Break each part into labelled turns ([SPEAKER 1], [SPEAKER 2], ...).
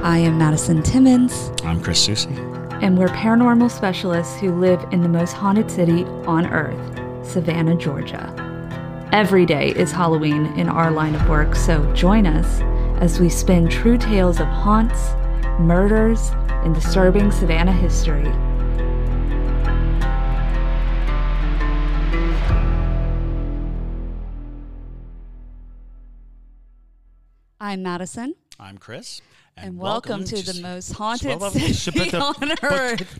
[SPEAKER 1] I am Madison Timmons.
[SPEAKER 2] I'm Chris Susi.
[SPEAKER 1] And we're paranormal specialists who live in the most haunted city on earth, Savannah, Georgia. Every day is Halloween in our line of work, so join us as we spin true tales of haunts, murders, and disturbing Savannah history. I'm Madison.
[SPEAKER 2] I'm Chris.
[SPEAKER 1] And welcome to the most haunted city on earth.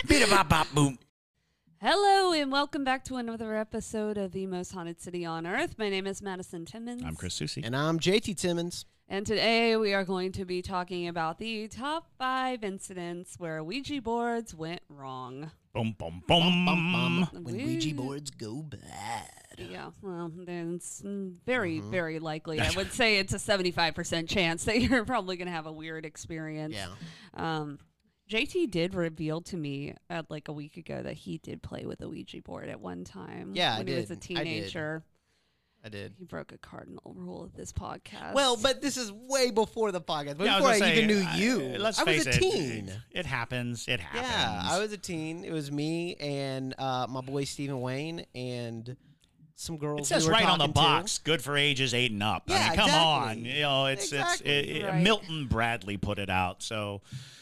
[SPEAKER 1] Hello, and welcome back to another episode of the most haunted city on earth. My name is Madison Timmons.
[SPEAKER 2] I'm Chris Susi.
[SPEAKER 3] And I'm JT Timmons.
[SPEAKER 1] And today we are going to be talking about the top 5 incidents where Ouija boards went wrong.
[SPEAKER 2] Boom, boom, boom.
[SPEAKER 3] When Ouija boards go bad.
[SPEAKER 1] Yeah, well, then it's very likely. I would say it's a 75% chance that you're probably going to have a weird experience.
[SPEAKER 3] Yeah.
[SPEAKER 1] JT did reveal to me like a week ago that he did play with a Ouija board at one time.
[SPEAKER 3] Yeah,
[SPEAKER 1] when he was a teenager.
[SPEAKER 3] I did.
[SPEAKER 1] He broke a cardinal rule of this podcast.
[SPEAKER 3] Well, but this is way before the podcast.
[SPEAKER 2] Yeah,
[SPEAKER 3] before I even knew you.
[SPEAKER 2] Let's
[SPEAKER 3] I
[SPEAKER 2] face
[SPEAKER 3] was a teen.
[SPEAKER 2] It happens. It happens.
[SPEAKER 3] Yeah, I was a teen. It was me and my boy Stephen Wayne and some girls.
[SPEAKER 2] It says
[SPEAKER 3] we were
[SPEAKER 2] right on the
[SPEAKER 3] talking
[SPEAKER 2] box, good for ages 8 and up.
[SPEAKER 3] Yeah,
[SPEAKER 2] I mean, come
[SPEAKER 3] exactly.
[SPEAKER 2] on. You know,
[SPEAKER 3] Exactly.
[SPEAKER 1] Right.
[SPEAKER 2] Milton Bradley put it out, so...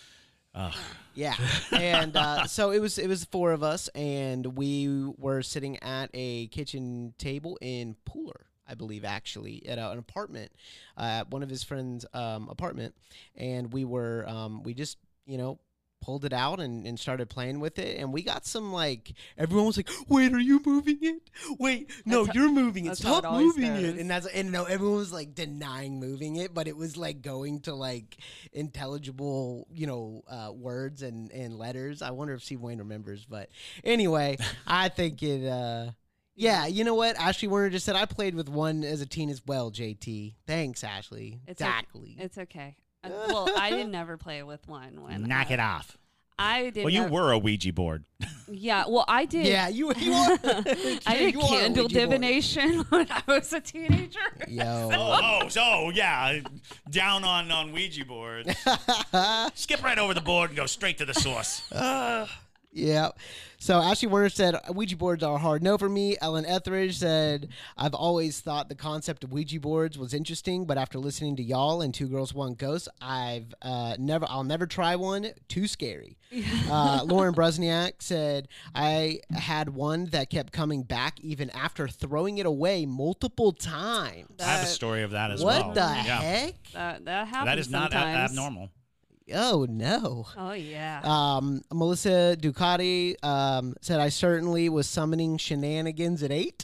[SPEAKER 3] Yeah, and so it was 4 of us, and we were sitting at a kitchen table in Pooler, I believe, actually, at an apartment, one of his friends' apartment, and we were we just pulled it out and started playing with it, and we got some everyone was like, "Wait, are you moving it? Wait, no, you're moving it. Stop moving it." And everyone was denying moving it, but it was going to intelligible, words and letters. I wonder if Steve Wayne remembers, but anyway, I think it. Yeah, you know what? Ashley Werner just said I played with one as a teen as well. JT, thanks, Ashley. Exactly.
[SPEAKER 1] It's okay. Well, I didn't never play with one.
[SPEAKER 2] Knock it off.
[SPEAKER 1] I did.
[SPEAKER 2] Well, you were a Ouija board.
[SPEAKER 1] Yeah, well, I did.
[SPEAKER 3] Yeah, you are.
[SPEAKER 1] I did candle divination when I was a teenager.
[SPEAKER 3] Yo.
[SPEAKER 2] So yeah, down on Ouija boards. Skip right over the board and go straight to the source.
[SPEAKER 3] Yeah. So Ashley Werner said, Ouija boards are a hard no for me. Ellen Etheridge said, I've always thought the concept of Ouija boards was interesting, but after listening to y'all and Two Girls, One Ghost, I'll never try one. Too scary. Lauren Brusniak said, I had one that kept coming back even after throwing it away multiple times.
[SPEAKER 2] I have a story of that as well.
[SPEAKER 3] What the heck?
[SPEAKER 1] That happens.
[SPEAKER 2] That is not
[SPEAKER 1] sometimes.
[SPEAKER 2] abnormal.
[SPEAKER 3] Oh, no.
[SPEAKER 1] Oh, yeah.
[SPEAKER 3] Melissa Ducati said, I certainly was summoning shenanigans at 8.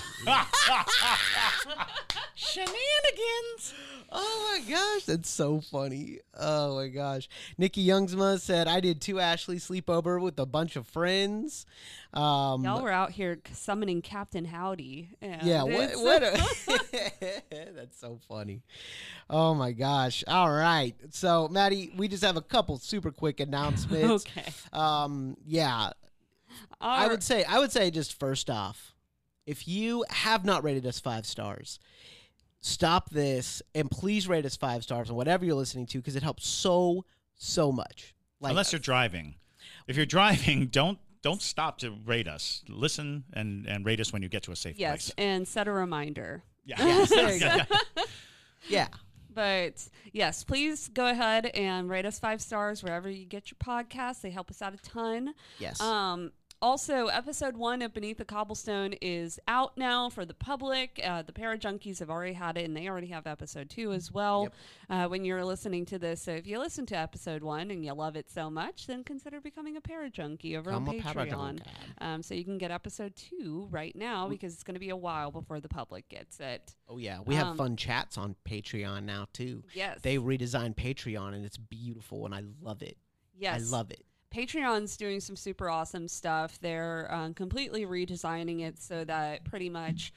[SPEAKER 2] Shenanigans.
[SPEAKER 3] Oh, my gosh. That's so funny. Oh, my gosh. Nikki Youngsma said, I did 2 Ashley sleepover with a bunch of friends.
[SPEAKER 1] Y'all were out here summoning Captain Howdy.
[SPEAKER 3] Yeah, that's so funny. Oh, my gosh. All right. So, Maddie, we just have a couple super quick announcements.
[SPEAKER 1] Okay.
[SPEAKER 3] Yeah. I would say just first off, if you have not rated us 5 stars, stop this and please rate us 5 stars on whatever you're listening to because it helps so much.
[SPEAKER 2] Unless you're driving. If you're driving, don't stop to rate us. Listen and rate us when you get to a safe place.
[SPEAKER 1] Yes, and set a reminder.
[SPEAKER 2] Yeah.
[SPEAKER 3] Yes, there you go. Yeah.
[SPEAKER 1] But yes, please go ahead and rate us 5 stars wherever you get your podcasts. They help us out a ton.
[SPEAKER 3] Yes.
[SPEAKER 1] Also, episode 1 of Beneath the Cobblestone is out now for the public. The Parajunkies have already had it, and they already have episode 2 as well when you're listening to this. So if you listen to episode 1 and you love it so much, then consider becoming a Parajunkie over on Patreon. So you can get episode 2 right now because it's going to be a while before the public gets it.
[SPEAKER 3] Oh, yeah. We have fun chats on Patreon now, too.
[SPEAKER 1] Yes.
[SPEAKER 3] They redesigned Patreon, and it's beautiful, and I love it.
[SPEAKER 1] Yes.
[SPEAKER 3] I love it.
[SPEAKER 1] Patreon's doing some super awesome stuff. They're completely redesigning it so that pretty much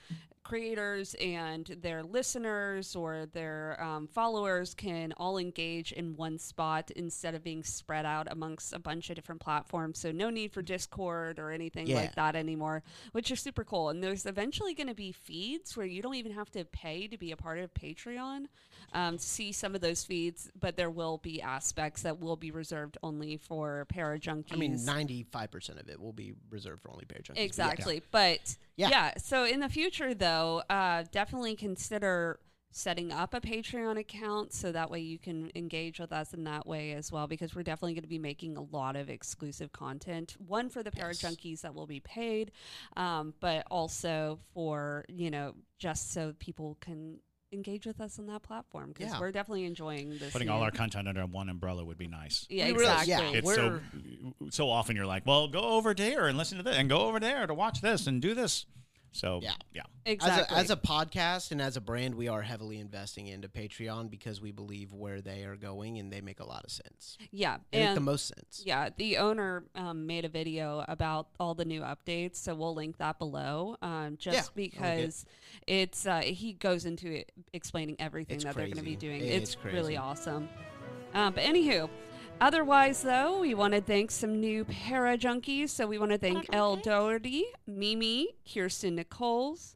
[SPEAKER 1] creators and their listeners or their followers can all engage in one spot instead of being spread out amongst a bunch of different platforms. So no need for Discord or anything like that anymore, which is super cool. And there's eventually going to be feeds where you don't even have to pay to be a part of Patreon to see some of those feeds, but there will be aspects that will be reserved only for Parajunkies.
[SPEAKER 3] I mean, 95% of it will be reserved for only Parajunkies.
[SPEAKER 1] Exactly. But so in the future, though, definitely consider setting up a Patreon account so that way you can engage with us in that way as well, because we're definitely going to be making a lot of exclusive content, one for the Parajunkies that will be paid, but also for, just so people can engage with us on that platform, because we're definitely enjoying this.
[SPEAKER 2] Putting all our content under one umbrella would be nice.
[SPEAKER 1] Yeah, exactly.
[SPEAKER 2] It's so often you're like, well, go over there and listen to this, and go over there to watch this and do this. So
[SPEAKER 1] exactly.
[SPEAKER 3] As a podcast and as a brand, we are heavily investing into Patreon because we believe where they are going, and they make a lot of sense.
[SPEAKER 1] Yeah,
[SPEAKER 3] they make the most sense.
[SPEAKER 1] Yeah, the owner made a video about all the new updates, so we'll link that below. Because it's he goes into it explaining everything that they're going to be doing. It's really awesome. But anywho. Otherwise, though, we want to thank some new Parajunkies. So we want to thank Elle Doherty, Mimi, Kirsten Nichols,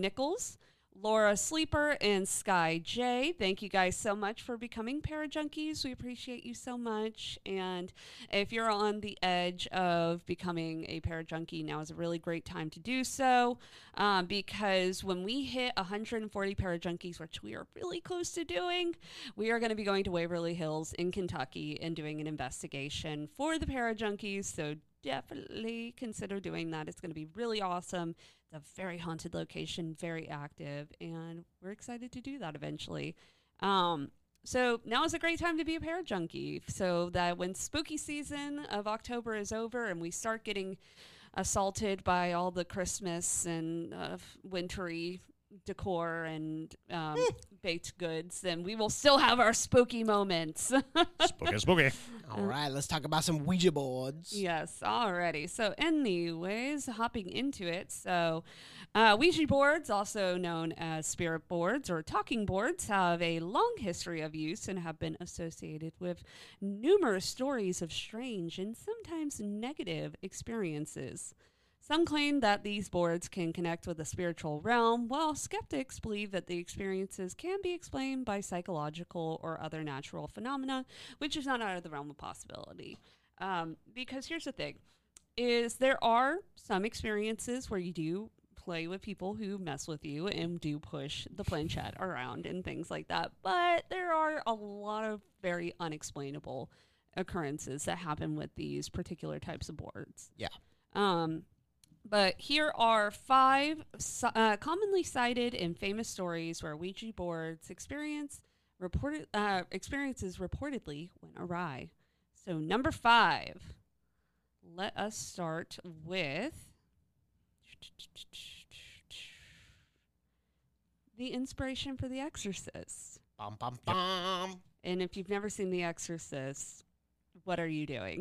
[SPEAKER 1] Laura Sleeper, and Sky J. Thank you guys so much for becoming Parajunkies. We appreciate you so much. And if you're on the edge of becoming a Parajunkie, now is a really great time to do so, because when we hit 140 Parajunkies, which we are really close to doing, we are going to be going to Waverly Hills in Kentucky and doing an investigation for the Parajunkies. So definitely consider doing that. It's going to be really awesome. It's a very haunted location, very active, and we're excited to do that eventually. So now is a great time to be a Parajunkie, so that when spooky season of October is over and we start getting assaulted by all the Christmas and wintry decor and baked goods, then we will still have our spooky moments.
[SPEAKER 2] Spooky.
[SPEAKER 3] All right, let's talk about some Ouija boards.
[SPEAKER 1] Yes, alrighty. So anyways, hopping into it. So Ouija boards, also known as spirit boards or talking boards, have a long history of use and have been associated with numerous stories of strange and sometimes negative experiences. Some claim that these boards can connect with the spiritual realm, while skeptics believe that the experiences can be explained by psychological or other natural phenomena, which is not out of the realm of possibility. Because here's the thing, is there are some experiences where you do play with people who mess with you and do push the planchette around and things like that, but there are a lot of very unexplainable occurrences that happen with these particular types of boards.
[SPEAKER 3] Yeah.
[SPEAKER 1] But here are 5 commonly cited and famous stories where Ouija boards experiences reportedly went awry. So number 5, let us start with the inspiration for The Exorcist.
[SPEAKER 3] Bum, bum, bum.
[SPEAKER 1] And if you've never seen The Exorcist, what are you doing?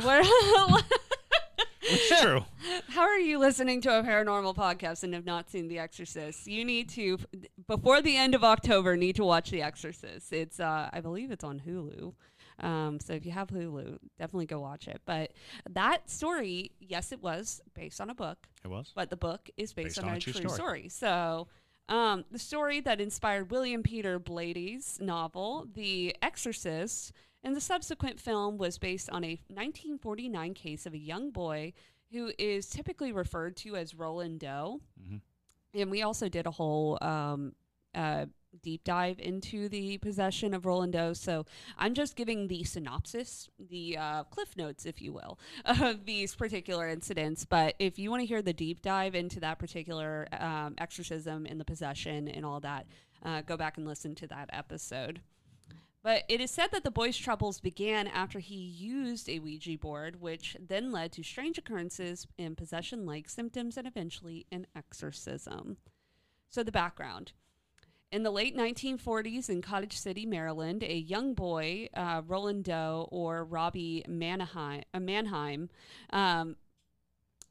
[SPEAKER 2] It's true.
[SPEAKER 1] How are you listening to a paranormal podcast and have not seen The Exorcist? You need to, before the end of October, need to watch The Exorcist. It's, I believe it's on Hulu. So if you have Hulu, definitely go watch it. But that story, yes, it was based on a book.
[SPEAKER 2] It was.
[SPEAKER 1] But the book is based on a true story. So the story that inspired William Peter Blady's novel, The Exorcist, and the subsequent film was based on a 1949 case of a young boy who is typically referred to as Roland Doe. Mm-hmm. And we also did a whole deep dive into the possession of Roland Doe. So I'm just giving the synopsis, the cliff notes, if you will, of these particular incidents. But if you want to hear the deep dive into that particular exorcism and the possession and all that, go back and listen to that episode. But it is said that the boy's troubles began after he used a Ouija board, which then led to strange occurrences in possession-like symptoms and eventually an exorcism. So the background. In the late 1940s in Cottage City, Maryland, a young boy, Roland Doe or Robbie Mannheim,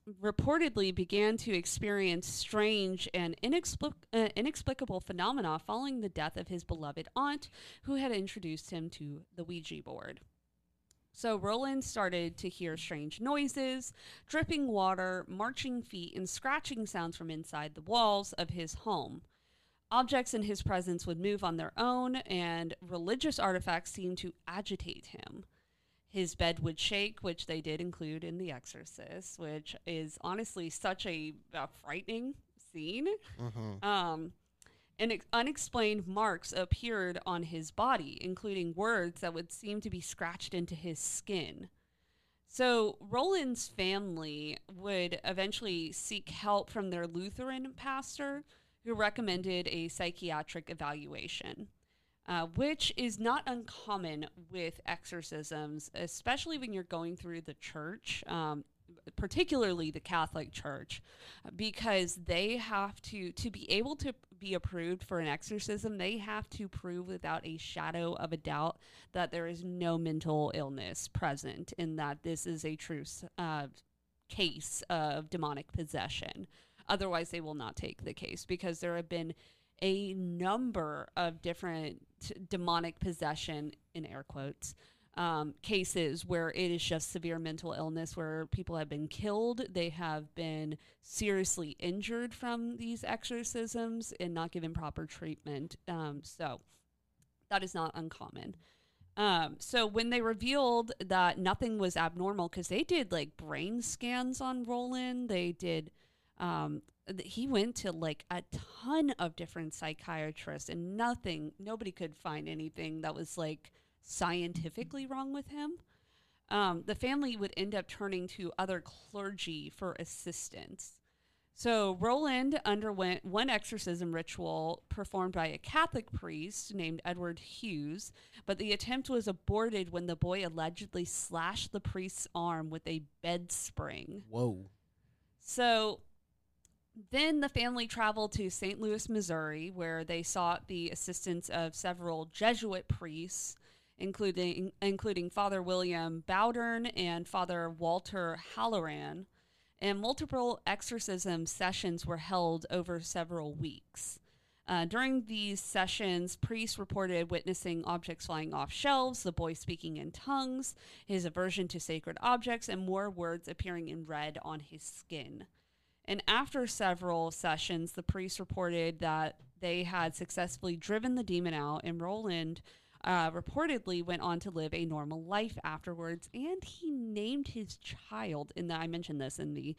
[SPEAKER 1] reportedly began to experience strange and inexplicable phenomena following the death of his beloved aunt, who had introduced him to the Ouija board. So Roland started to hear strange noises, dripping water, marching feet, and scratching sounds from inside the walls of his home. Objects in his presence would move on their own, and religious artifacts seemed to agitate him. His bed would shake, which they did include in The Exorcist, which is honestly such a frightening scene.
[SPEAKER 3] Mm-hmm.
[SPEAKER 1] And unexplained marks appeared on his body, including words that would seem to be scratched into his skin. So Roland's family would eventually seek help from their Lutheran pastor, who recommended a psychiatric evaluation, which is not uncommon with exorcisms, especially when you're going through the church, particularly the Catholic Church, because they have to be able to be approved for an exorcism, they have to prove without a shadow of a doubt that there is no mental illness present and that this is a true case of demonic possession. Otherwise, they will not take the case, because there have been a number of different demonic possession, in air quotes, cases where it is just severe mental illness, where people have been killed, they have been seriously injured from these exorcisms and not given proper treatment. So that is not uncommon. So when they revealed that nothing was abnormal, because they did like brain scans on Roland, they did, he went to like a ton of different psychiatrists, and nobody could find anything that was like scientifically wrong with him. The family would end up turning to other clergy for assistance. So Roland underwent one exorcism ritual performed by a Catholic priest named Edward Hughes, but the attempt was aborted when the boy allegedly slashed the priest's arm with a bed spring.
[SPEAKER 3] Whoa. So
[SPEAKER 1] then the family traveled to St. Louis, Missouri, where they sought the assistance of several Jesuit priests, including Father William Bowdern and Father Walter Halloran, and multiple exorcism sessions were held over several weeks. During these sessions, priests reported witnessing objects flying off shelves, the boy speaking in tongues, his aversion to sacred objects, and more words appearing in red on his skin. And after several sessions, the priests reported that they had successfully driven the demon out, and Roland reportedly went on to live a normal life afterwards, and he named his child, I mentioned this in the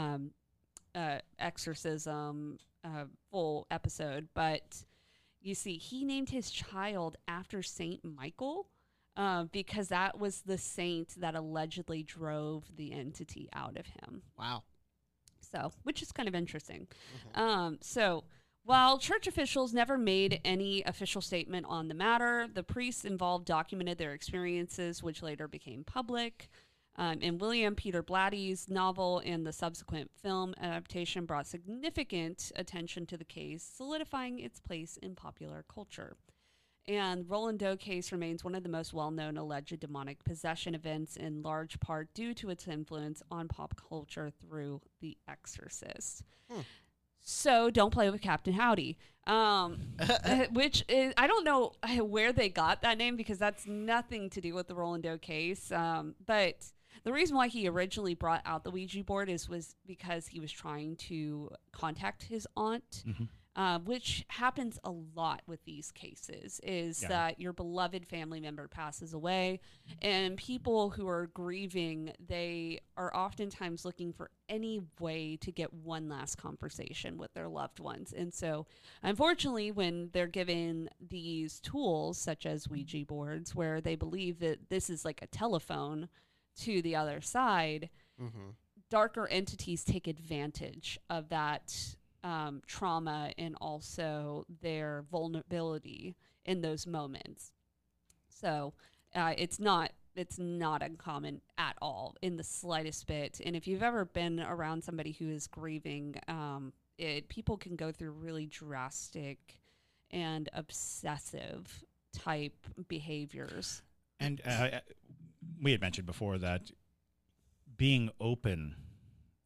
[SPEAKER 1] exorcism full episode, but you see, he named his child after Saint Michael, because that was the saint that allegedly drove the entity out of him.
[SPEAKER 3] Wow.
[SPEAKER 1] So, which is kind of interesting. Mm-hmm. While church officials never made any official statement on the matter, the priests involved documented their experiences, which later became public. And William Peter Blatty's novel and the subsequent film adaptation brought significant attention to the case, solidifying its place in popular culture. And Roland Doe case remains one of the most well-known alleged demonic possession events, in large part due to its influence on pop culture through The Exorcist. So don't play with Captain Howdy, which is, I don't know where they got that name, because that's nothing to do with the Roland Doe case. But the reason why he originally brought out the Ouija board was because he was trying to contact his aunt, which happens a lot with these cases, that your beloved family member passes away, and people who are grieving, they are oftentimes looking for any way to get one last conversation with their loved ones. And so, unfortunately, when they're given these tools, such as Ouija boards, where they believe that this is like a telephone to the other side, darker entities take advantage of that trauma and also their vulnerability in those moments. So it's not uncommon at all, in the slightest bit. And if you've ever been around somebody who is grieving, people can go through really drastic and obsessive type behaviors.
[SPEAKER 2] And we had mentioned before that being open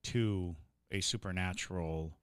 [SPEAKER 2] to a supernatural,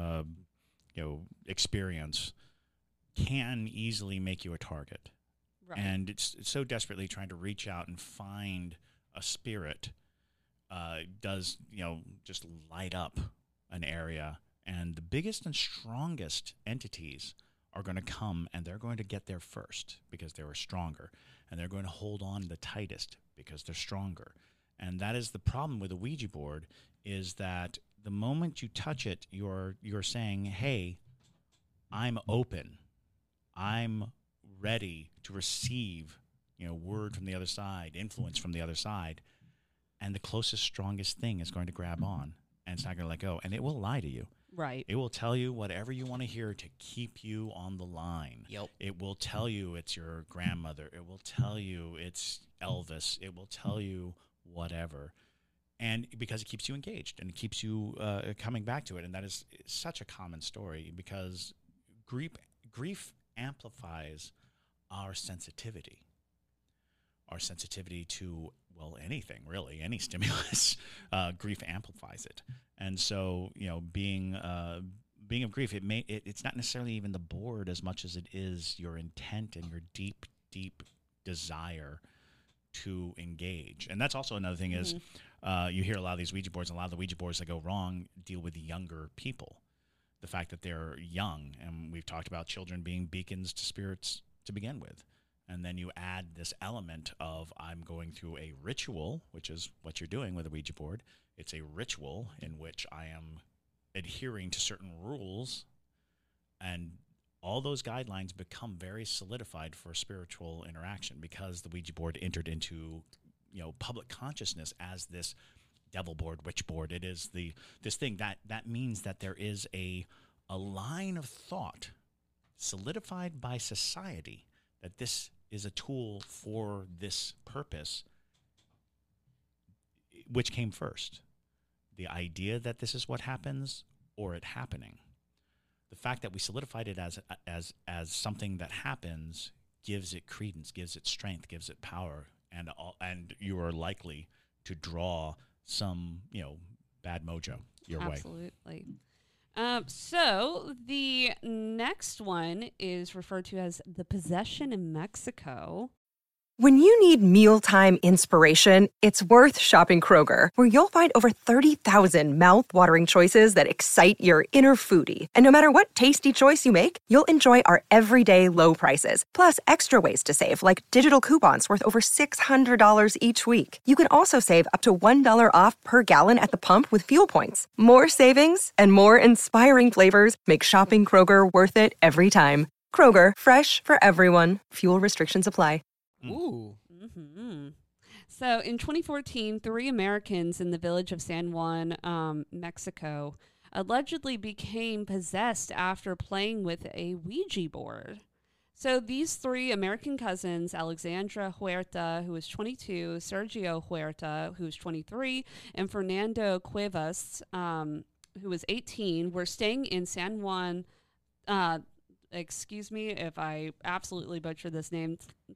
[SPEAKER 2] experience can easily make you a target.
[SPEAKER 1] Right.
[SPEAKER 2] And it's so desperately trying to reach out and find a spirit does, just light up an area. And the biggest and strongest entities are going to come, and they're going to get there first because they were stronger. And they're going to hold on the tightest because they're stronger. And that is the problem with a Ouija board, is that the moment you touch it, you're saying, hey, I'm open. I'm ready to receive, word from the other side, influence from the other side. And the closest, strongest thing is going to grab on, and it's not going to let go. And it will lie to you.
[SPEAKER 1] Right.
[SPEAKER 2] It will tell you whatever you want to hear to keep you on the line.
[SPEAKER 3] Yep.
[SPEAKER 2] It will tell you it's your grandmother. It will tell you it's Elvis. It will tell you whatever. And because it keeps you engaged and it keeps you coming back to it. And that is such a common story, because grief amplifies our sensitivity to, well, anything really, any stimulus. Grief amplifies it. And so, being of grief, it's not necessarily even the board as much as it is your intent and your deep, deep desire to engage. And that's also another thing is you hear a lot of these Ouija boards, and a lot of the Ouija boards that go wrong deal with younger people. The fact that they're young, and we've talked about children being beacons to spirits to begin with. And then you add this element of, I'm going through a ritual, which is what you're doing with a Ouija board. It's a ritual in which I am adhering to certain rules, and all those guidelines become very solidified for spiritual interaction, because the Ouija board entered into, public consciousness as this devil board, witch board. It is this thing that means that there is a line of thought solidified by society that this is a tool for this purpose. Which came first? The idea that this is what happens, or it happening? The fact that we solidified it as something that happens gives it credence, gives it strength, gives it power, and you are likely to draw some, bad mojo your way.
[SPEAKER 1] Absolutely. So the next one is referred to as the possession in Mexico.
[SPEAKER 4] When you need mealtime inspiration, it's worth shopping Kroger, where you'll find over 30,000 mouth-watering choices that excite your inner foodie. And no matter what tasty choice you make, you'll enjoy our everyday low prices, plus extra ways to save, like digital coupons worth over $600 each week. You can also save up to $1 off per gallon at the pump with fuel points. More savings and more inspiring flavors make shopping Kroger worth it every time. Kroger, fresh for everyone. Fuel restrictions apply.
[SPEAKER 3] Ooh.
[SPEAKER 1] Mm-hmm. So in 2014, 3 Americans in the village of San Juan, Mexico, allegedly became possessed after playing with a Ouija board. So these 3 American cousins, Alexandra Huerta, who was 22, Sergio Huerta, who was 23, and Fernando Cuevas, who was 18, were staying in San Juan. Excuse me if I absolutely butcher this name.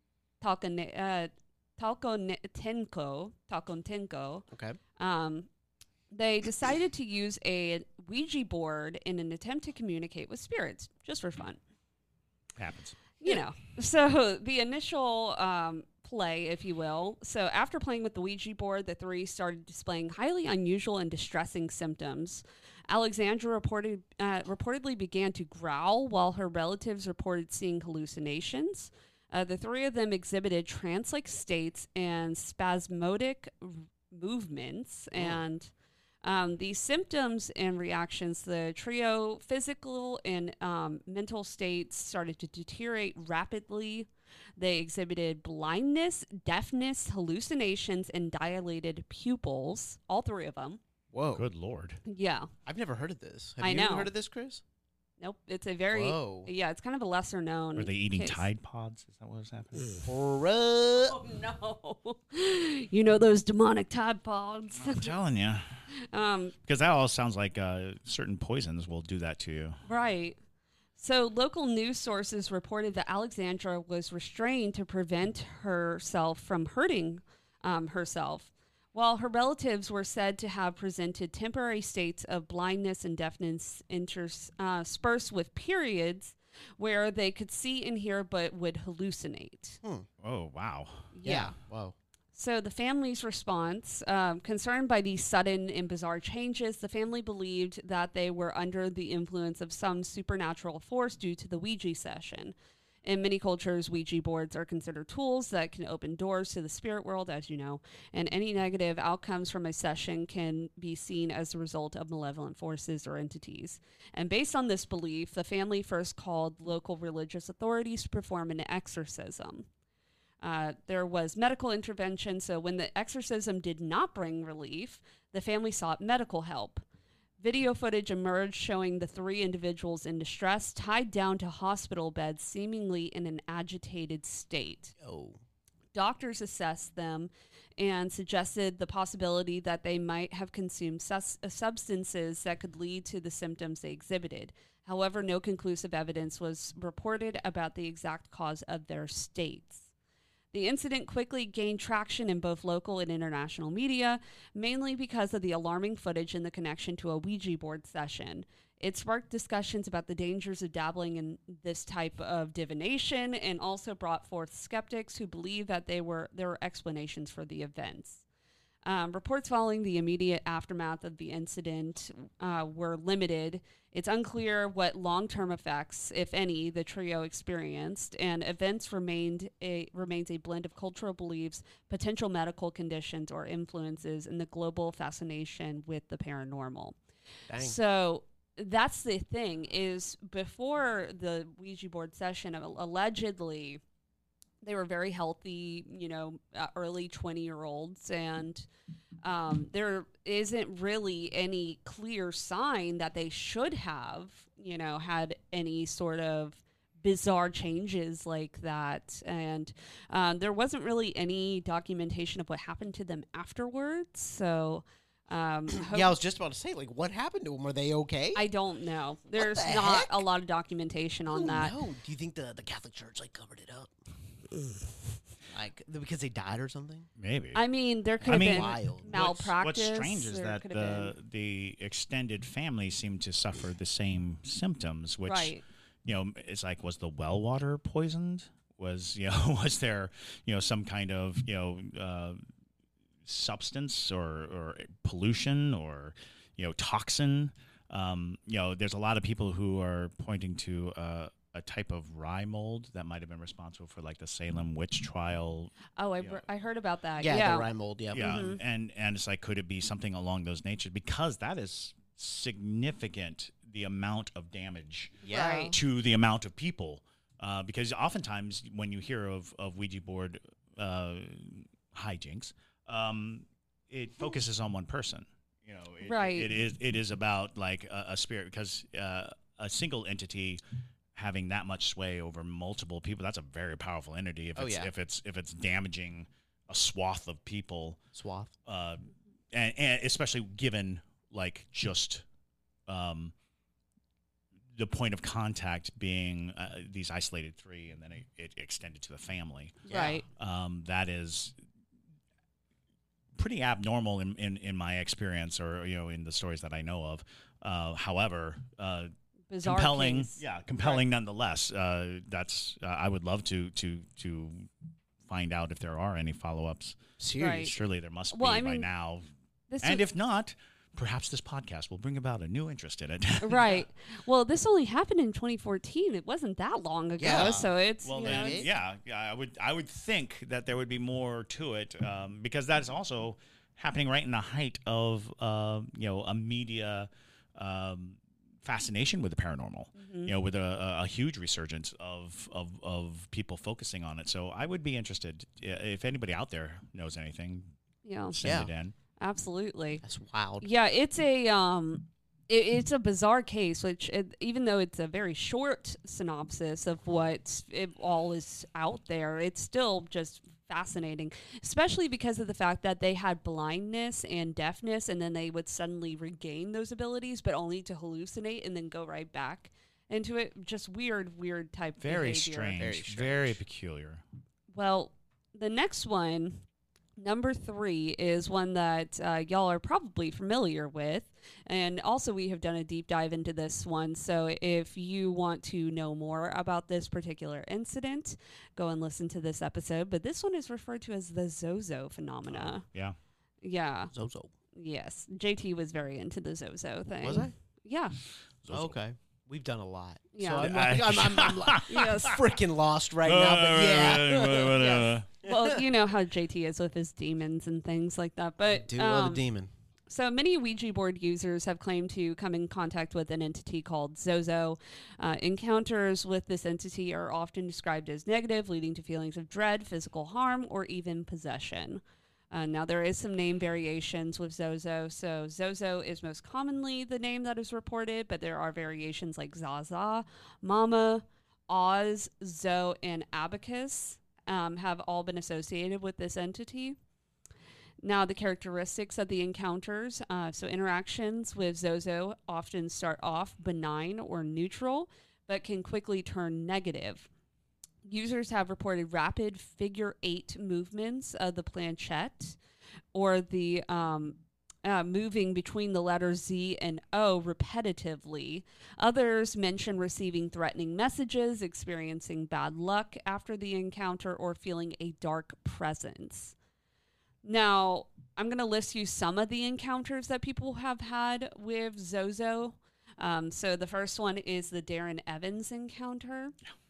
[SPEAKER 1] Talcontenco.
[SPEAKER 3] Okay.
[SPEAKER 1] They decided to use a Ouija board in an attempt to communicate with spirits, just for fun.
[SPEAKER 2] Happens.
[SPEAKER 1] So the initial play, if you will. So after playing with the Ouija board, the 3 started displaying highly unusual and distressing symptoms. Alexandra reportedly began to growl, while her relatives reported seeing hallucinations. The 3 of them exhibited trance-like states and spasmodic movements. And these symptoms and reactions, the trio physical and mental states started to deteriorate rapidly. They exhibited blindness, deafness, hallucinations, and dilated pupils, all 3 of them.
[SPEAKER 3] Whoa.
[SPEAKER 2] Good Lord.
[SPEAKER 1] Yeah.
[SPEAKER 3] I've never heard of this.
[SPEAKER 1] I
[SPEAKER 3] Have
[SPEAKER 1] know.
[SPEAKER 3] you heard of this, Chris?
[SPEAKER 1] Nope. It's a very,
[SPEAKER 3] Whoa.
[SPEAKER 1] yeah, it's kind of a lesser known.
[SPEAKER 2] Are they eating
[SPEAKER 1] case.
[SPEAKER 2] Tide Pods? Is that what was happening?
[SPEAKER 1] Oh, no. You know those demonic Tide Pods.
[SPEAKER 2] I'm telling you. Because that all sounds like certain poisons will do that to you.
[SPEAKER 1] Right. So local news sources reported that Alexandra was restrained to prevent herself from hurting herself, While her relatives were said to have presented temporary states of blindness and deafness interspersed with periods where they could see and hear but would hallucinate.
[SPEAKER 2] Oh, wow.
[SPEAKER 3] Yeah. Whoa.
[SPEAKER 1] So the family's response, concerned by these sudden and bizarre changes, the family believed that they were under the influence of some supernatural force due to the Ouija session. In many cultures, Ouija boards are considered tools that can open doors to the spirit world, as you know, and any negative outcomes from a session can be seen as a result of malevolent forces or entities. And based on this belief, the family first called local religious authorities to perform an exorcism. There was medical intervention, so when the exorcism did not bring relief, the family sought medical help. Video footage emerged showing the 3 individuals in distress, tied down to hospital beds, seemingly in an agitated state.
[SPEAKER 3] Oh.
[SPEAKER 1] Doctors assessed them and suggested the possibility that they might have consumed substances that could lead to the symptoms they exhibited. However, no conclusive evidence was reported about the exact cause of their states. The incident quickly gained traction in both local and international media, mainly because of the alarming footage in the connection to a Ouija board session. It sparked discussions about the dangers of dabbling in this type of divination and also brought forth skeptics who believed that there were explanations for the events. Reports following the immediate aftermath of the incident were limited. It's unclear what long-term effects, if any, the trio experienced, and events remains a blend of cultural beliefs, potential medical conditions, or influences in the global fascination with the paranormal.
[SPEAKER 3] Dang.
[SPEAKER 1] So that's the thing, is before the Ouija board session, allegedly, they were very healthy, early 20-year-olds, and there isn't really any clear sign that they should have, had any sort of bizarre changes like that. And there wasn't really any documentation of what happened to them afterwards. So,
[SPEAKER 3] I was just about to say, what happened to them? Were they okay?
[SPEAKER 1] I don't know. There's not a lot of documentation on that.
[SPEAKER 3] No. Do you think the Catholic Church covered it up? Because they died or something?
[SPEAKER 2] Maybe.
[SPEAKER 1] I mean, there could have been
[SPEAKER 3] wild.
[SPEAKER 1] malpractice.
[SPEAKER 2] What's strange is that the extended family seemed to suffer the same symptoms, which,
[SPEAKER 1] right.
[SPEAKER 2] It's like, was the well water poisoned? Was there, some kind of, substance or pollution or, toxin? There's a lot of people who are pointing to a type of rye mold that might have been responsible for the Salem witch trial.
[SPEAKER 1] Oh, I heard about that.
[SPEAKER 3] Yeah, the rye mold. Yeah.
[SPEAKER 2] Yeah. Mm-hmm. And it's like, could it be something along those natures? Because that is significant, the amount of damage
[SPEAKER 1] Right.
[SPEAKER 2] to the amount of people. Because oftentimes when you hear of Ouija board hijinks, it focuses on one person.
[SPEAKER 1] Right.
[SPEAKER 2] It is about a spirit, because a single entity having that much sway over multiple people, that's a very powerful entity. If it's damaging a swath of people, and especially given just the point of contact being these isolated 3, and then it extended to the family.
[SPEAKER 1] Right.
[SPEAKER 2] That is pretty abnormal in my experience, or in the stories that I know of. However,
[SPEAKER 1] Bizarre
[SPEAKER 2] compelling,
[SPEAKER 1] case.
[SPEAKER 2] compelling nonetheless. That's I would love to find out if there are any follow-ups.
[SPEAKER 3] Seriously.
[SPEAKER 1] Right.
[SPEAKER 2] Surely there must be
[SPEAKER 1] Well, I
[SPEAKER 2] by
[SPEAKER 1] mean,
[SPEAKER 2] now. And if not, perhaps this podcast will bring about a new interest in it.
[SPEAKER 1] Right. Well, this only happened in 2014. It wasn't that long ago,
[SPEAKER 3] Yeah.
[SPEAKER 1] so it's
[SPEAKER 2] Well, then, I would think that there would be more to it, because that is also happening right in the height of a media fascination with the paranormal. With a huge resurgence of people focusing on it. So I would be interested if anybody out there knows anything. Send it in.
[SPEAKER 1] Absolutely.
[SPEAKER 3] That's wild.
[SPEAKER 1] Yeah, it's it's a bizarre case, which even though it's a very short synopsis of what all is out there, it's still just fascinating, especially because of the fact that they had blindness and deafness, and then they would suddenly regain those abilities, but only to hallucinate and then go right back into it. Just weird type
[SPEAKER 2] Very
[SPEAKER 1] behavior.
[SPEAKER 2] strange. Very peculiar.
[SPEAKER 1] Well, the next one Number 3 is one that y'all are probably familiar with. And also, we have done a deep dive into this one. So if you want to know more about this particular incident, go and listen to this episode. But this one is referred to as the Zozo phenomena.
[SPEAKER 2] Yeah.
[SPEAKER 1] Yeah.
[SPEAKER 3] Zozo.
[SPEAKER 1] Yes. JT was very into the Zozo thing.
[SPEAKER 3] Was I?
[SPEAKER 1] Yeah.
[SPEAKER 2] Zozo.
[SPEAKER 3] Okay. We've done a lot.
[SPEAKER 1] Yeah.
[SPEAKER 3] So I'm like,
[SPEAKER 1] Yes.
[SPEAKER 3] freaking lost right now, but yeah.
[SPEAKER 1] Yes. Well, you know how JT is with his demons and things like that. But
[SPEAKER 3] Do love a demon.
[SPEAKER 1] so many Ouija board users have claimed to come in contact with an entity called Zozo. Encounters with this entity are often described as negative, leading to feelings of dread, physical harm, or even possession. Now, there is some name variations with Zozo. So Zozo is most commonly the name that is reported, but there are variations like Zaza, Mama, Oz, Zo, and Abacus have all been associated with this entity. Now, the characteristics of the encounters. So interactions with Zozo often start off benign or neutral, but can quickly turn negative. Users have reported rapid figure 8 movements of the planchette, or the moving between the letters Z and O repetitively. Others mention receiving threatening messages, experiencing bad luck after the encounter, or feeling a dark presence. Now, I'm going to list you some of the encounters that people have had with Zozo. So the first one is the Darren Evans encounter.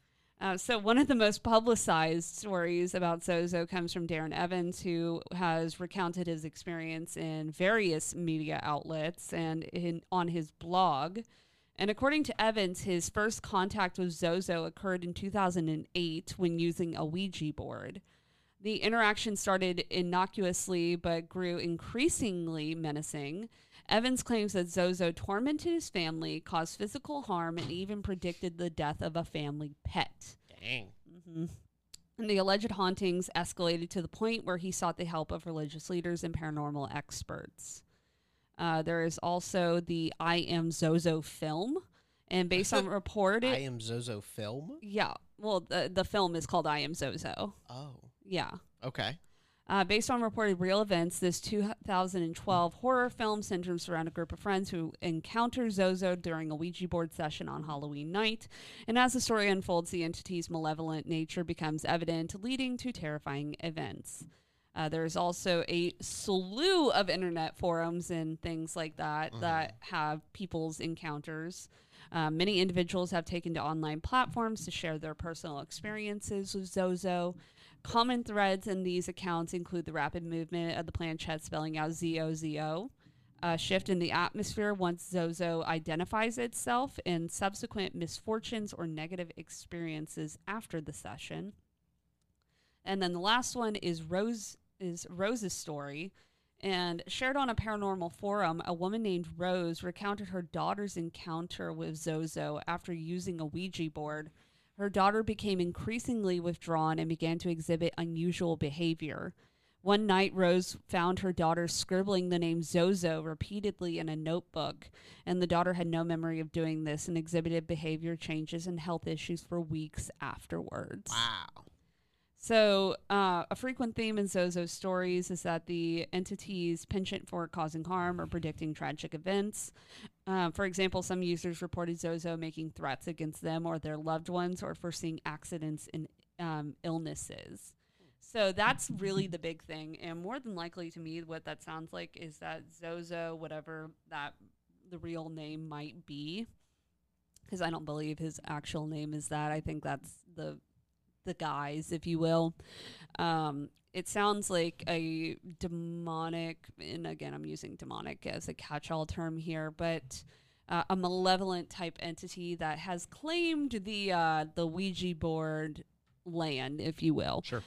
[SPEAKER 1] So one of the most publicized stories about Zozo comes from Darren Evans, who has recounted his experience in various media outlets and on his blog. And according to Evans, his first contact with Zozo occurred in 2008 when using a Ouija board. The interaction started innocuously but grew increasingly menacing. Evans claims that Zozo tormented his family, caused physical harm, and even predicted the death of a family pet.
[SPEAKER 3] Dang.
[SPEAKER 1] Mm-hmm. And the alleged hauntings escalated to the point where he sought the help of religious leaders and paranormal experts. There is also the I Am Zozo film. And based on reported...
[SPEAKER 3] I Am Zozo film?
[SPEAKER 1] Yeah. Well, the film is called I Am Zozo.
[SPEAKER 3] Oh.
[SPEAKER 1] Yeah.
[SPEAKER 3] Okay.
[SPEAKER 1] Based on reported real events, this 2012 horror film centers around a group of friends who encounter Zozo during a Ouija board session on Halloween night. And as the story unfolds, the entity's malevolent nature becomes evident, leading to terrifying events. There's also a slew of internet forums and things like that that have people's encounters. Many individuals have taken to online platforms to share their personal experiences with Zozo. Common threads in these accounts include the rapid movement of the planchette spelling out Z-O-Z-O, a shift in the atmosphere once Zozo identifies itself, and subsequent misfortunes or negative experiences after the session. And then the last one is Rose's story. And shared on a paranormal forum, a woman named Rose recounted her daughter's encounter with Zozo after using a Ouija board. Her daughter became increasingly withdrawn and began to exhibit unusual behavior. One night, Rose found her daughter scribbling the name Zozo repeatedly in a notebook, and the daughter had no memory of doing this and exhibited behavior changes and health issues for weeks afterwards.
[SPEAKER 3] Wow.
[SPEAKER 1] So a frequent theme in Zozo's stories is that the entity's penchant for causing harm or predicting tragic events. For example, some users reported Zozo making threats against them or their loved ones, or foreseeing accidents and illnesses. So that's really the big thing. And more than likely to me, what that sounds like is that Zozo, whatever that the real name might be, because I don't believe his actual name is that. I think that's the guise, if you will. It sounds like a demonic, and again, I'm using demonic as a catch-all term here, but a malevolent type entity that has claimed the Ouija board land, if you will.
[SPEAKER 2] Sure.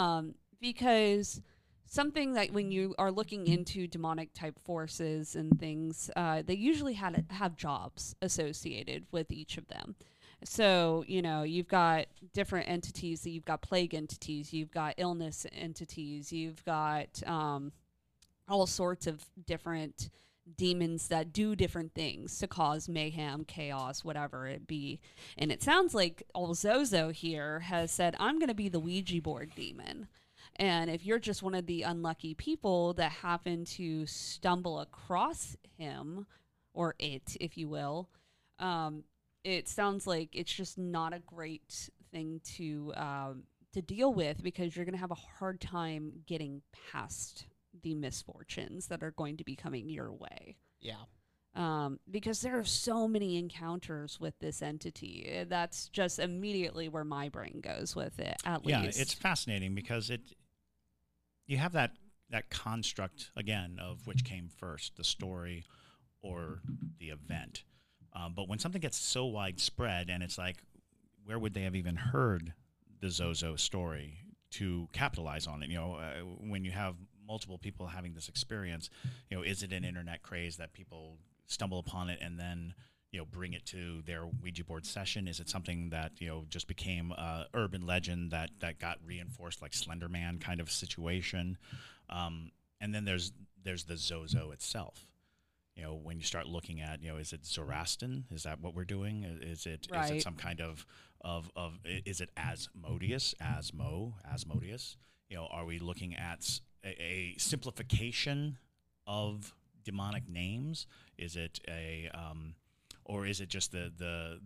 [SPEAKER 1] Because something that when you are looking into demonic type forces and things, they usually have jobs associated with each of them. So, you know, you've got different entities. You've got plague entities. You've got illness entities. You've got all sorts of different demons that do different things to cause mayhem, chaos, whatever it be. And it sounds like old Zozo here has said, I'm going to be the Ouija board demon. And if you're just one of the unlucky people that happen to stumble across him, or it, if you will, it sounds like it's just not a great thing to deal with, because you're going to have a hard time getting past the misfortunes that are going to be coming your way.
[SPEAKER 3] Yeah.
[SPEAKER 1] Because there are so many encounters with this entity. That's just immediately where my brain goes with it, at least.
[SPEAKER 2] Yeah, it's fascinating because you have that construct, again, of which came first, the story or the event. But when something gets so widespread, and it's like, where would they have even heard the Zozo story to capitalize on it? When you have multiple people having this experience, is it an internet craze that people stumble upon it and then bring it to their Ouija board session? Is it something that just became urban legend that got reinforced, like Slender Man kind of situation? And then there's the Zozo itself. When you start looking at, is it Zoroastrian? Is that what we're doing? Is it some kind of is it Asmodeus? Asmodeus? Are we looking at a simplification of demonic names? Is it or is it just the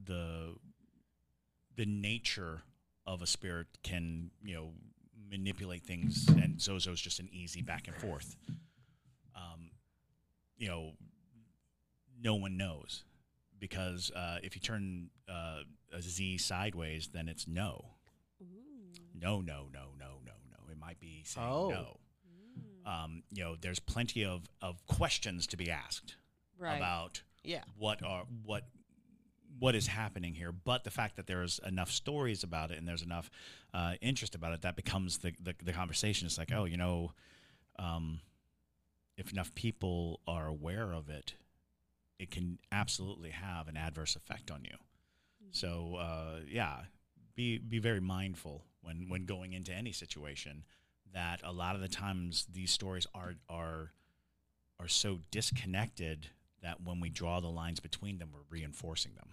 [SPEAKER 2] nature of a spirit can manipulate things, and Zozo's just an easy back and forth? No one knows, because if you turn a Z sideways, then it's no. Ooh. No. It might be saying no. There's plenty of questions to be asked about what is happening here. But the fact that there's enough stories about it and there's enough interest about it, that becomes the conversation. It's like, if enough people are aware of it, it can absolutely have an adverse effect on you. So, be very mindful when going into any situation, that a lot of the times these stories are so disconnected that when we draw the lines between them, we're reinforcing them.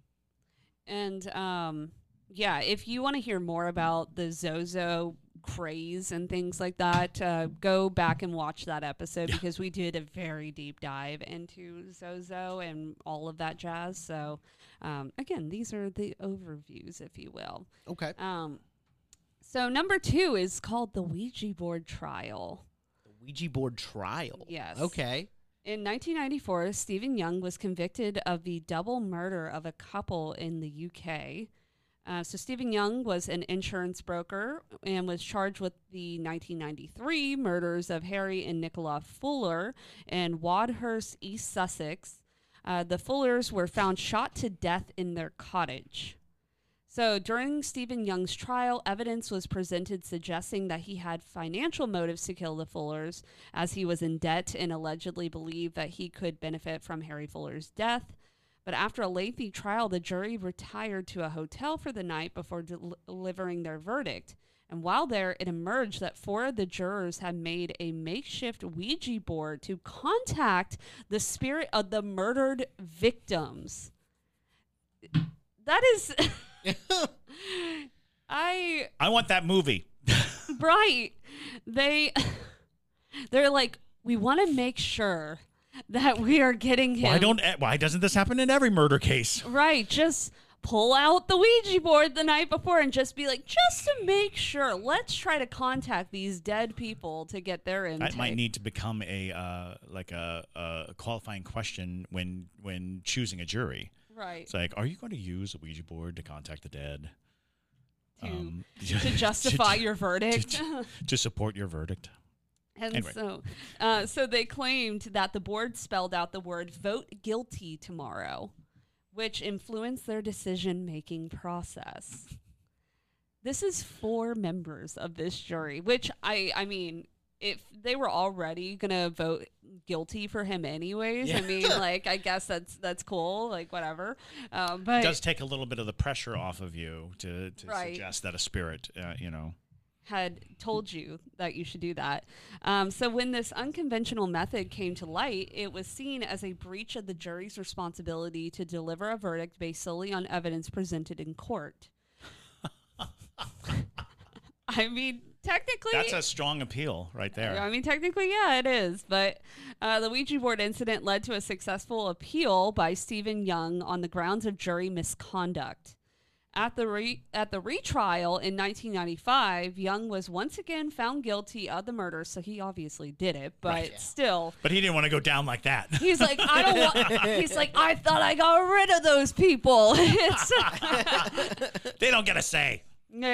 [SPEAKER 1] And if you want to hear more about the Zozo craze and things like that, go back and watch that episode, because we did a very deep dive into Zozo and all of that jazz. So again, these are the overviews, if you will.
[SPEAKER 3] Okay.
[SPEAKER 1] So number 2 is called the Ouija board trial.
[SPEAKER 3] The Ouija board trial.
[SPEAKER 1] Yes.
[SPEAKER 3] Okay.
[SPEAKER 1] In 1994, Stephen Young was convicted of the double murder of a couple in the UK. So Stephen Young was an insurance broker and was charged with the 1993 murders of Harry and Nicola Fuller in Wadhurst, East Sussex. The Fullers were found shot to death in their cottage. So during Stephen Young's trial, evidence was presented suggesting that he had financial motives to kill the Fullers, as he was in debt and allegedly believed that he could benefit from Harry Fuller's death. But after a lengthy trial, the jury retired to a hotel for the night before delivering their verdict. And while there, it emerged that 4 of the jurors had made a makeshift Ouija board to contact the spirit of the murdered victims. That is... I
[SPEAKER 2] want that movie.
[SPEAKER 1] Right. They're like, we want to make sure that we are getting him.
[SPEAKER 2] Why doesn't this happen in every murder case?
[SPEAKER 1] Right. Just pull out the Ouija board the night before and just be like, just to make sure, let's try to contact these dead people to get their intake.
[SPEAKER 2] That might need to become a qualifying question when choosing a jury.
[SPEAKER 1] Right.
[SPEAKER 2] It's like, are you going to use a Ouija board to contact the dead?
[SPEAKER 1] To justify your verdict?
[SPEAKER 2] To support your verdict.
[SPEAKER 1] And
[SPEAKER 2] anyway.
[SPEAKER 1] so they claimed that the board spelled out the word "vote guilty tomorrow," which influenced their decision-making process. This is 4 members of this jury, which I mean, if they were already gonna vote guilty for him anyways, I mean, like, I guess that's cool, like, whatever. But
[SPEAKER 2] it does take a little bit of the pressure off of you to suggest that a spirit,
[SPEAKER 1] had told you that you should do that. So when this unconventional method came to light, it was seen as a breach of the jury's responsibility to deliver a verdict based solely on evidence presented in court. I mean, Technically,
[SPEAKER 2] that's a strong appeal right there.
[SPEAKER 1] I mean, technically, yeah, it is. But the Ouija board incident led to a successful appeal by Stephen Young on the grounds of jury misconduct. At the retrial in 1995, Young was once again found guilty of the murder, so he obviously did it, but still.
[SPEAKER 2] But he didn't want to go down like that.
[SPEAKER 1] He's like, he's like, I thought I got rid of those people.
[SPEAKER 2] They don't get a say.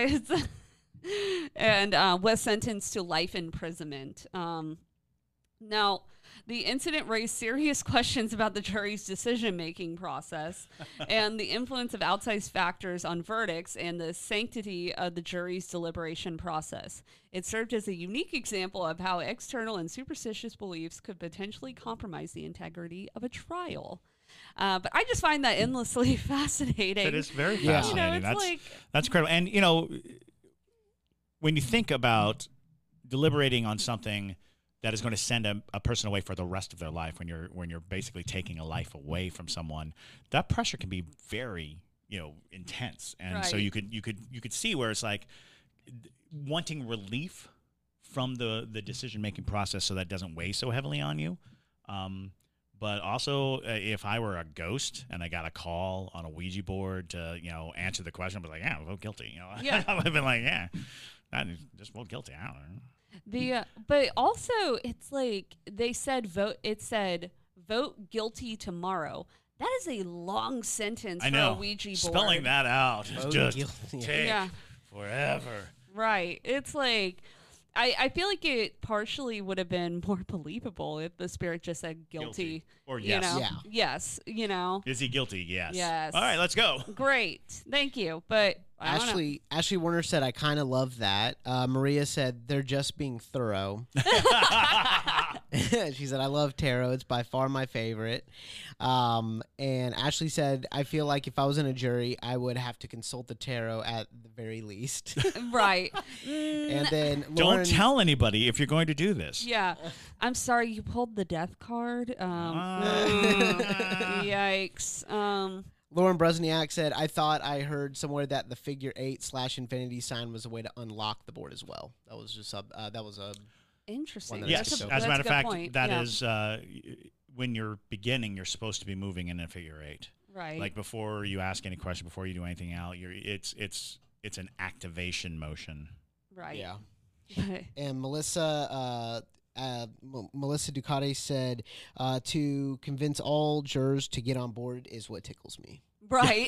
[SPEAKER 1] And was sentenced to life imprisonment. Now, the incident raised serious questions about the jury's decision-making process and the influence of outside factors on verdicts and the sanctity of the jury's deliberation process. It served as a unique example of how external and superstitious beliefs could potentially compromise the integrity of a trial. But I just find that endlessly fascinating.
[SPEAKER 2] It is very fascinating. That's incredible. And, you know, when you think about deliberating on something that is going to send a person away for the rest of their life, when you're basically taking a life away from someone, that pressure can be very, intense. And so you could see where it's like wanting relief from the decision making process so that it doesn't weigh so heavily on you. But also, if I were a ghost and I got a call on a Ouija board to answer the question, I'd be like, yeah, vote guilty.
[SPEAKER 1] Yeah.
[SPEAKER 2] I would have been like, yeah, just vote guilty. I don't know.
[SPEAKER 1] But also it's like they said vote guilty tomorrow. That is a long sentence for a Ouija board.
[SPEAKER 2] Spelling that out is just take forever.
[SPEAKER 1] Right. It's like I feel like it partially would have been more believable if the spirit just said guilty.
[SPEAKER 2] Or yes.
[SPEAKER 1] Yes,
[SPEAKER 2] Is he guilty? Yes.
[SPEAKER 1] Yes.
[SPEAKER 2] All right, let's go.
[SPEAKER 1] Great. Thank you. But
[SPEAKER 3] Ashley Warner said, I kind of love that. Maria said, they're just being thorough. She said, I love tarot. It's by far my favorite. And Ashley said, I feel like if I was in a jury, I would have to consult the tarot at the very least.
[SPEAKER 1] Right.
[SPEAKER 3] And then Lauren,
[SPEAKER 2] don't tell anybody if you're going to do this.
[SPEAKER 1] Yeah. I'm sorry, you pulled the death card. Yikes.
[SPEAKER 3] Lauren Brezniak said, I thought I heard somewhere that the figure 8/infinity sign was a way to unlock the board as well. That was just
[SPEAKER 1] interesting.
[SPEAKER 2] Yes,
[SPEAKER 1] that's
[SPEAKER 2] as a matter of fact,
[SPEAKER 1] point.
[SPEAKER 2] that is when you're beginning, you're supposed to be moving in a figure 8.
[SPEAKER 1] Right.
[SPEAKER 2] Like before you ask any question, before you do anything out, it's an activation motion.
[SPEAKER 1] Right.
[SPEAKER 3] Yeah. And Melissa Ducati said, to convince all jurors to get on board is what tickles me.
[SPEAKER 1] Right.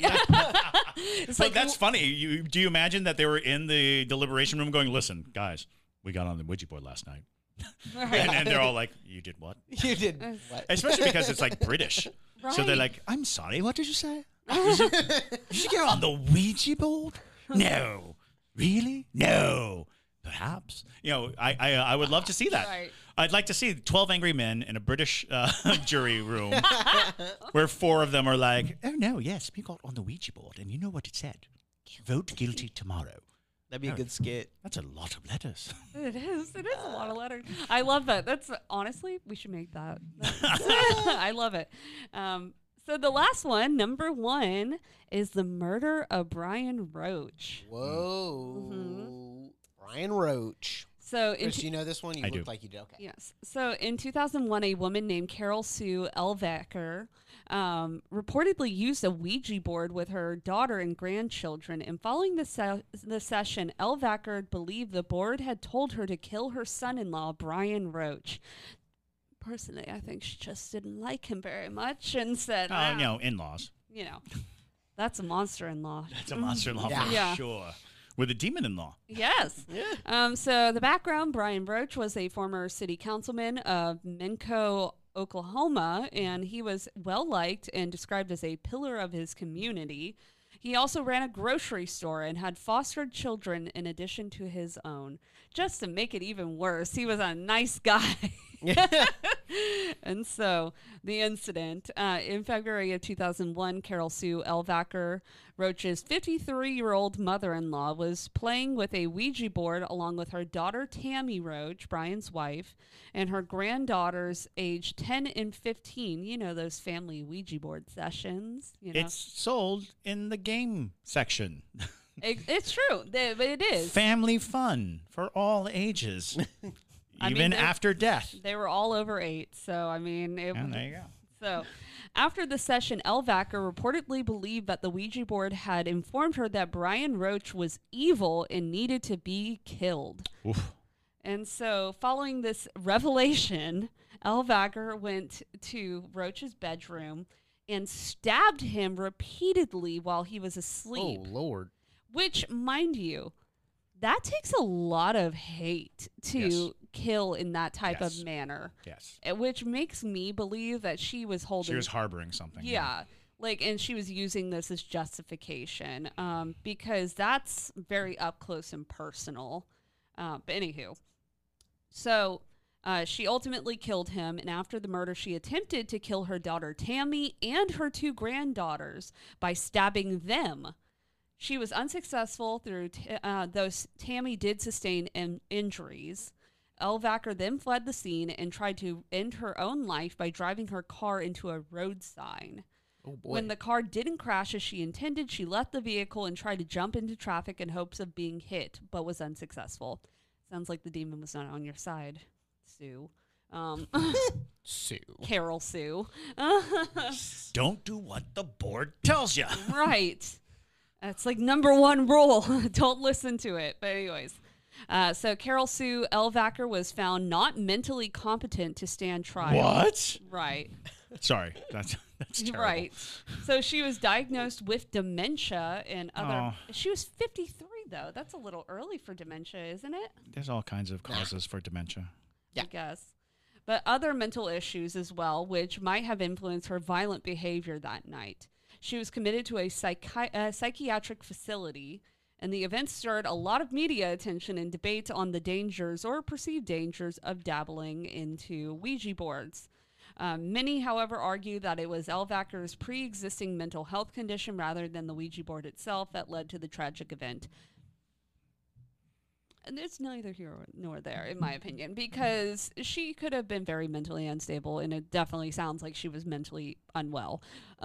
[SPEAKER 2] But that's funny. Do you imagine that they were in the deliberation room going, listen, guys, we got on the Ouija board last night. Right. and they're all like, you did what?
[SPEAKER 3] You did what?
[SPEAKER 2] Especially because it's like British.
[SPEAKER 1] Right.
[SPEAKER 2] So they're like, I'm sorry, what did you say? Did you get on the Ouija board? No. Really? No. Perhaps. I would love to see that.
[SPEAKER 1] Right.
[SPEAKER 2] I'd like to see 12 angry men in a British jury room where 4 of them are like, oh, no, yes, we got on the Ouija board, and you know what it said? Vote guilty tomorrow.
[SPEAKER 3] That'd be a good skit.
[SPEAKER 2] That's a lot of letters.
[SPEAKER 1] It is a lot of letters. I love that. That's honestly, we should make that. I love it. So the last one, number 1, is the murder of Brian Roach.
[SPEAKER 3] Whoa. Mm-hmm. Brian Roach.
[SPEAKER 1] So
[SPEAKER 3] Chris, do you know this one? You looked like you did. Okay.
[SPEAKER 1] Yes. So in 2001, a woman named Carol Sue Elvacker reportedly used a Ouija board with her daughter and grandchildren. And following the session, Elvacker believed the board had told her to kill her son-in-law, Brian Roach. Personally, I think she just didn't like him very much and said,
[SPEAKER 2] in-laws.
[SPEAKER 1] That's a monster-in-law.
[SPEAKER 2] That's a monster-in-law for sure. With a demon-in-law.
[SPEAKER 1] Yes. Yeah. So the background, Brian Roach was a former city councilman of Minco, Oklahoma, and he was well-liked and described as a pillar of his community. He also ran a grocery store and had fostered children in addition to his own. Just to make it even worse, he was a nice guy. And so the incident, in February of 2001, Carol Sue Elvacker, Roach's 53-year-old mother-in-law, was playing with a Ouija board along with her daughter Tammy Roach, Brian's wife, and her granddaughters aged 10 and 15. You know, those family Ouija board sessions.
[SPEAKER 2] It's sold in the game section.
[SPEAKER 1] It's true, but it is.
[SPEAKER 2] Family fun for all ages, even after death.
[SPEAKER 1] They were all over 8, so I mean,
[SPEAKER 2] there you go.
[SPEAKER 1] So, after the session, Elvacker reportedly believed that the Ouija board had informed her that Brian Roach was evil and needed to be killed.
[SPEAKER 2] Oof.
[SPEAKER 1] And so, following this revelation, Elvacker went to Roach's bedroom and stabbed him repeatedly while he was asleep.
[SPEAKER 3] Oh, Lord.
[SPEAKER 1] Which, mind you, that takes a lot of hate to kill in that type of manner.
[SPEAKER 2] Yes.
[SPEAKER 1] Which makes me believe that she was holding...
[SPEAKER 2] She was harboring something.
[SPEAKER 1] Yeah. And she was using this as justification because that's very up close and personal. But anywho. So... she ultimately killed him, and after the murder, she attempted to kill her daughter Tammy and her 2 granddaughters by stabbing them. She was unsuccessful, though Tammy did sustain injuries. Elvacker then fled the scene and tried to end her own life by driving her car into a road sign.
[SPEAKER 3] Oh boy.
[SPEAKER 1] When the car didn't crash as she intended, she left the vehicle and tried to jump into traffic in hopes of being hit, but was unsuccessful. Sounds like the demon was not on your side, Sue.
[SPEAKER 3] Sue.
[SPEAKER 1] Carol Sue.
[SPEAKER 2] Don't do what the board tells you.
[SPEAKER 1] Right. That's like number 1 rule. Don't listen to it. But anyways. So Carol Sue Elvacker was found not mentally competent to stand trial.
[SPEAKER 2] What?
[SPEAKER 1] Right.
[SPEAKER 2] Sorry. That's terrible.
[SPEAKER 1] Right. So she was diagnosed with dementia and other... She was 53, though. That's a little early for dementia, isn't it?
[SPEAKER 2] There's all kinds of causes for dementia.
[SPEAKER 1] I guess. But other mental issues as well, which might have influenced her violent behavior that night. She was committed to a psychiatric facility, and the event stirred a lot of media attention and debate on the dangers or perceived dangers of dabbling into Ouija boards. Many, however, argue that it was Elvacker's pre-existing mental health condition rather than the Ouija board itself that led to the tragic event. And it's neither here nor there, in my opinion, because she could have been very mentally unstable, and it definitely sounds like she was mentally unwell.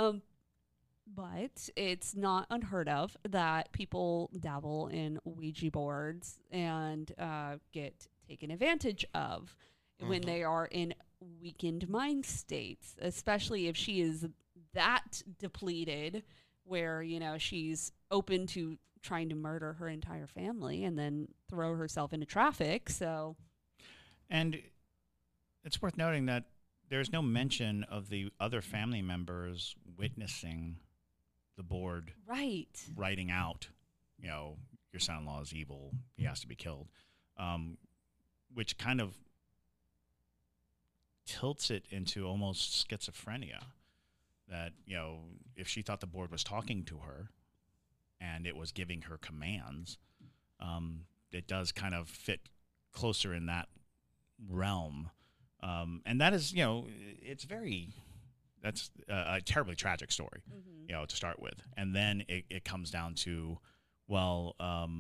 [SPEAKER 1] But it's not unheard of that people dabble in Ouija boards and get taken advantage of when they are in weakened mind states, especially if she is that depleted where, she's open to trying to murder her entire family and then throw herself into traffic.
[SPEAKER 2] And it's worth noting that there's no mention of the other family members witnessing the board writing out, your son-in-law is evil, he has to be killed, which kind of tilts it into almost schizophrenia that, if she thought the board was talking to her and it was giving her commands, it does kind of fit closer in that realm. And that is, that's a terribly tragic story, to start with. And then it comes down to, what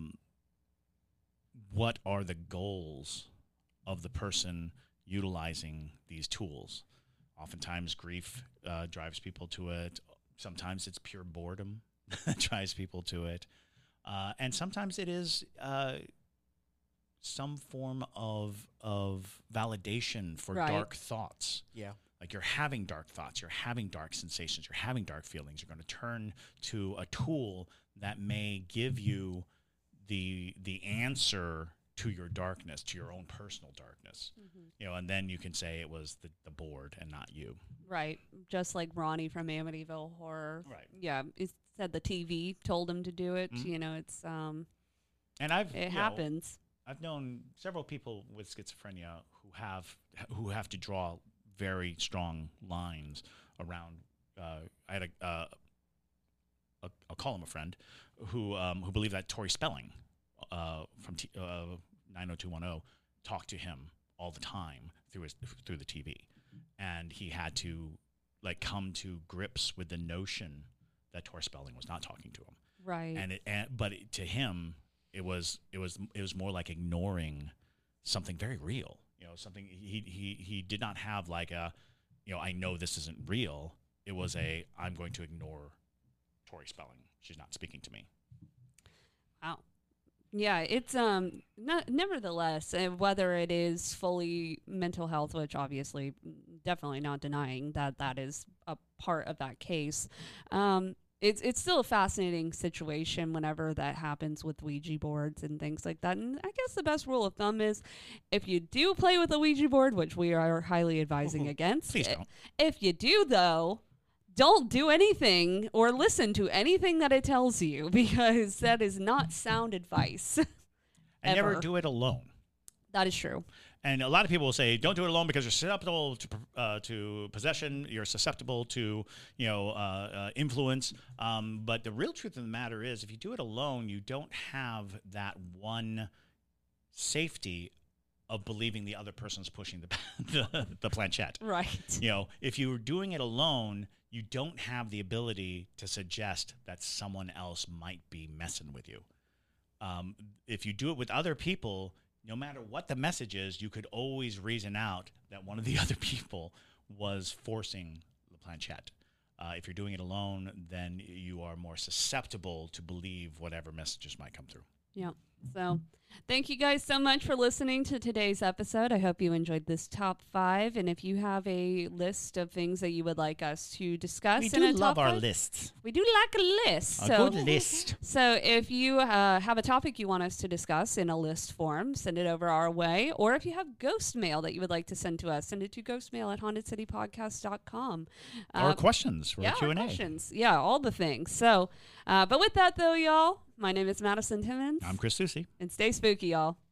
[SPEAKER 2] are the goals of the person utilizing these tools? Oftentimes grief drives people to it. Sometimes it's pure boredom that drives people to it. And sometimes it is some form of validation for dark thoughts.
[SPEAKER 3] Yeah.
[SPEAKER 2] Like you're having dark thoughts, you're having dark sensations, you're having dark feelings. You're going to turn to a tool that may give you the answer to your darkness, to your own personal darkness. And then you can say it was the board and not you.
[SPEAKER 1] Right. Just like Ronnie from Amityville Horror.
[SPEAKER 2] Right.
[SPEAKER 1] Yeah. It said the TV told him to do it. It's
[SPEAKER 2] and
[SPEAKER 1] it happens.
[SPEAKER 2] I've known several people with schizophrenia who have to draw very strong lines around. I had I'll call him a friend who believed that Tori Spelling from 90210 talked to him all the time through the TV, and he had to come to grips with the notion that Tori Spelling was not talking to him.
[SPEAKER 1] Right.
[SPEAKER 2] But to him, it was more like ignoring something very real. Something he did not have I know this isn't real. It was I'm going to ignore Tori Spelling. She's not speaking to me.
[SPEAKER 1] Wow. Yeah, it's nevertheless, whether it is fully mental health, which obviously definitely not denying that is a part of that case. It's still a fascinating situation whenever that happens with Ouija boards and things like that. And I guess the best rule of thumb is if you do play with a Ouija board, which we are highly advising against.
[SPEAKER 2] Please don't.
[SPEAKER 1] If you do, though, don't do anything or listen to anything that it tells you, because that is not sound advice.
[SPEAKER 2] And never do it alone.
[SPEAKER 1] That is true.
[SPEAKER 2] And a lot of people will say, don't do it alone because you're susceptible to possession. You're susceptible to, influence. But the real truth of the matter is, if you do it alone, you don't have that one safety of believing the other person's pushing the planchette.
[SPEAKER 1] Right.
[SPEAKER 2] If you're doing it alone, you don't have the ability to suggest that someone else might be messing with you. If you do it with other people, no matter what the message is, you could always reason out that one of the other people was forcing the planchette. If you're doing it alone, then you are more susceptible to believe whatever messages might come through.
[SPEAKER 1] Yeah. So thank you guys so much for listening to today's episode. I hope you enjoyed this top 5. And if you have a list of things that you would like us to discuss,
[SPEAKER 2] we
[SPEAKER 1] in a
[SPEAKER 2] do love
[SPEAKER 1] top
[SPEAKER 2] our
[SPEAKER 1] 5,
[SPEAKER 2] lists.
[SPEAKER 1] We do like a list.
[SPEAKER 2] A good list.
[SPEAKER 1] So if you have a topic you want us to discuss in a list form, send it over our way. Or if you have ghost mail that you would like to send to us, send it to ghostmail@hauntedcitypodcast.com.
[SPEAKER 2] Or questions for Q&A.
[SPEAKER 1] Questions. Yeah, all the things. So, but with that, though, y'all, my name is Madison Timmons.
[SPEAKER 2] I'm Chris Susi.
[SPEAKER 1] And stay spooky, y'all.